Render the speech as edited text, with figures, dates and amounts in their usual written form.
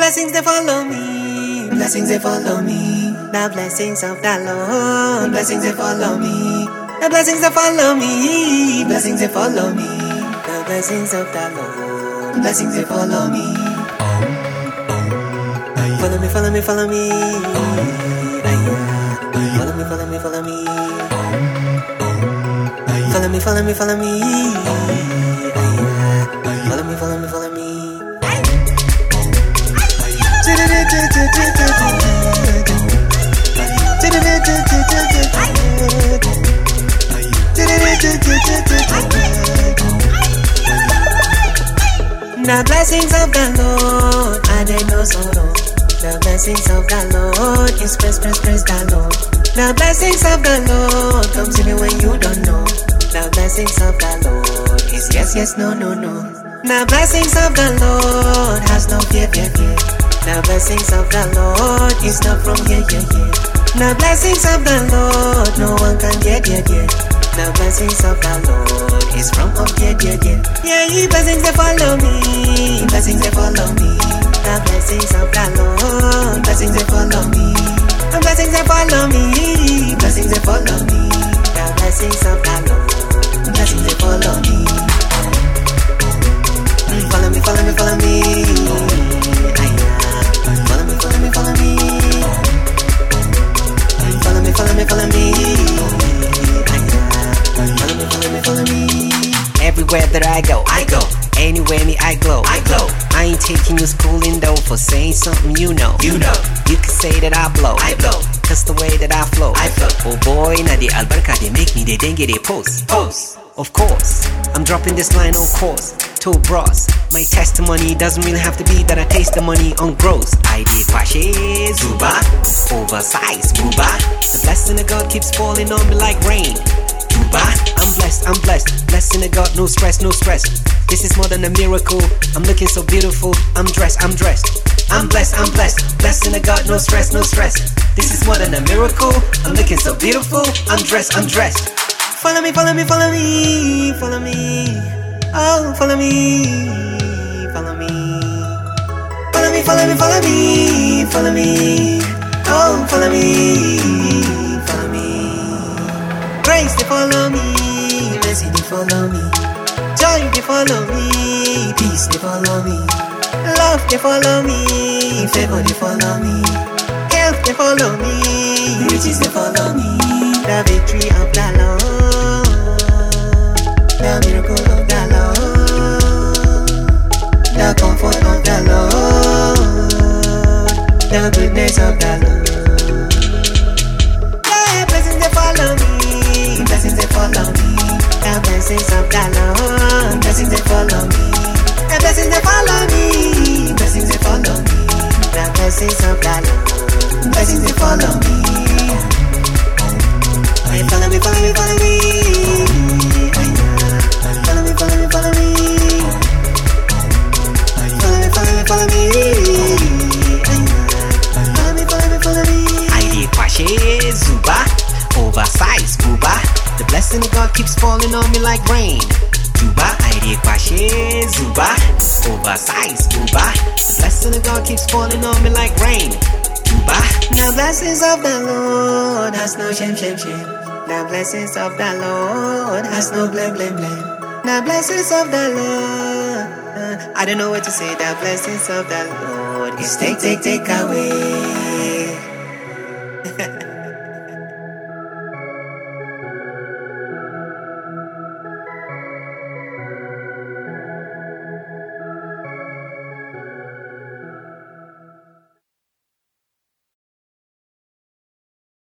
Blessings they follow me, blessings they follow me. The blessings of the Lord, blessings they follow me. The blessings they follow me, blessings they follow me. The blessings of the Lord, blessings they follow me. Follow me, follow me, follow me. Follow me, follow me, follow me. Follow me, follow me, follow me. Follow me, follow me, follow me. The blessings of the Lord, I didn't know sorrow. The blessings of the Lord is praise the Lord. The blessings of the Lord comes even when you don't know. The blessings of the Lord is yes, no. The blessings of the Lord has no fear. The blessings of the Lord is not from here. The blessings of the Lord, no one can get. The blessings of the Lord is from up here. Yeah, blessings they follow me, blessings they follow me. The blessings of the Lord, blessings they follow me. The blessings they follow me, blessings they follow me. The blessings of the Lord, blessings they follow me. Follow me, follow me, follow me. Follow me, follow me, follow me. Follow me, follow me, follow me. Follow me, follow me, follow me. Everywhere that I go. Anywhere me I glow. I ain't taking you schooling though for saying something you know. You can say that I blow. Cause the way that I flow. Oh boy, now the albarka they make me they dengue they post. Of course, I'm dropping this line on course. To bros, my testimony doesn't really have to be that I taste the money on gross. I did Pashe Zuba, oversized Booba. The blessing of God keeps falling on me like rain. Zuba, I'm blessed. Blessing of God, no stress. This is more than a miracle. I'm looking so beautiful. I'm dressed. I'm blessed. Blessing of God, no stress. This is more than a miracle. I'm looking so beautiful. I'm dressed. Follow me. Oh, follow me. Follow me. Oh, follow me. Grace they follow me, mercy they follow me, joy they follow me, peace they follow me, love they follow me, favor they follow me, health they follow me, riches they follow me. The victory of the Lord, the miracle of the Lord, the comfort of the Lord, the goodness of the Lord. Yeah, blessings they follow me, blessings they follow me. The blessings of the Lord, blessings they follow me. The blessings they follow me, blessings they follow me. The blessings of the Lord, blessings they follow me. Follow me. Follow me. Follow me. I did Pashe Zuba, oversized Booba. The blessing of God keeps falling on me like rain. Zuba, I did Pashe Zuba, oversized Booba. The blessing of God keeps falling on me like rain. Zuba. The blessings of the Lord has no shame. The blessings of the Lord has no blame. The blessings of the Lord, I don't know what to say. The blessings of the Lord is take away.